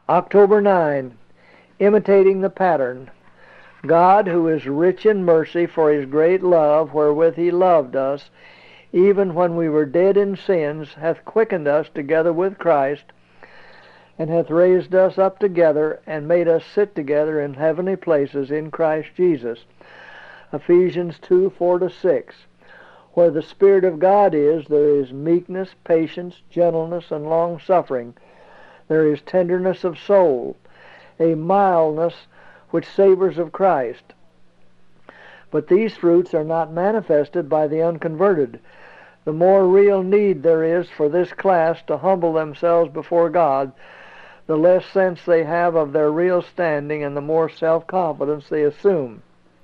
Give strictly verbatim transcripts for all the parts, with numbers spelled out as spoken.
October ninth, imitating the pattern. God, who is rich in mercy for his great love wherewith he loved us, even when we were dead in sins, hath quickened us together with Christ, and hath raised us up together, and made us sit together in heavenly places in Christ Jesus. Ephesians two, four to six. Where the Spirit of God is, there is meekness, patience, gentleness, and long-suffering. There is tenderness of soul, a mildness which savors of Christ. But these fruits are not manifested by the unconverted. The more real need there is for this class to humble themselves before God, the less sense they have of their real standing and the more self-confidence they assume.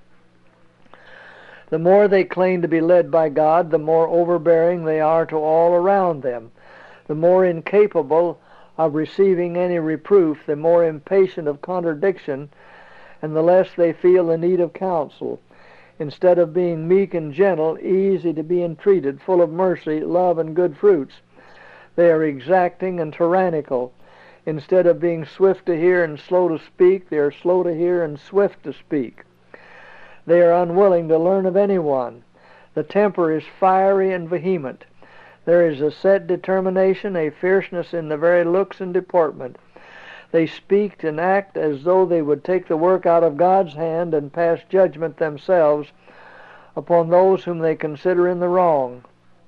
The more they claim to be led by God, the more overbearing they are to all around them. The more incapable of receiving any reproof, the more impatient of contradiction, and the less they feel the need of counsel. Instead of being meek and gentle, easy to be entreated, full of mercy, love, and good fruits, they are exacting and tyrannical. Instead of being swift to hear and slow to speak, they are slow to hear and swift to speak. They are unwilling to learn of anyone. The temper is fiery and vehement. There is a set determination, a fierceness in the very looks and deportment. They speak and act as though they would take the work out of God's hand and pass judgment themselves upon those whom they consider in the wrong.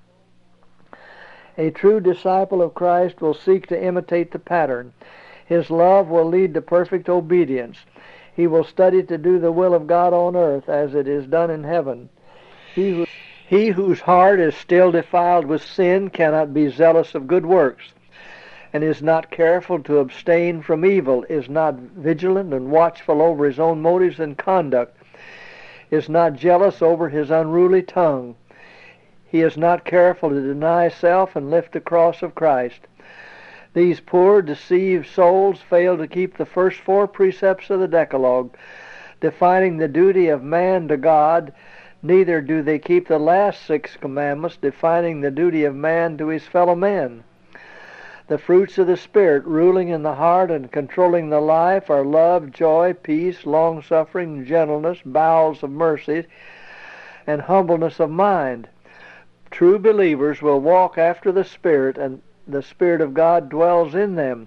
A true disciple of Christ will seek to imitate the pattern. His love will lead to perfect obedience. He will study to do the will of God on earth as it is done in heaven. He, who, he whose heart is still defiled with sin cannot be zealous of good works, and is not careful to abstain from evil, is not vigilant and watchful over his own motives and conduct, is not jealous over his unruly tongue. He is not careful to deny self and lift the cross of Christ. These poor, deceived souls fail to keep the first four precepts of the Decalogue, defining the duty of man to God. Neither do they keep the last six commandments, defining the duty of man to his fellow men. The fruits of the Spirit ruling in the heart and controlling the life are love, joy, peace, long-suffering, gentleness, bowels of mercy, and humbleness of mind. True believers will walk after the Spirit, and the Spirit of God dwells in them.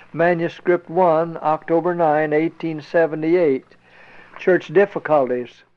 Manuscript one, October ninth, eighteen seventy-eight. Church difficulties.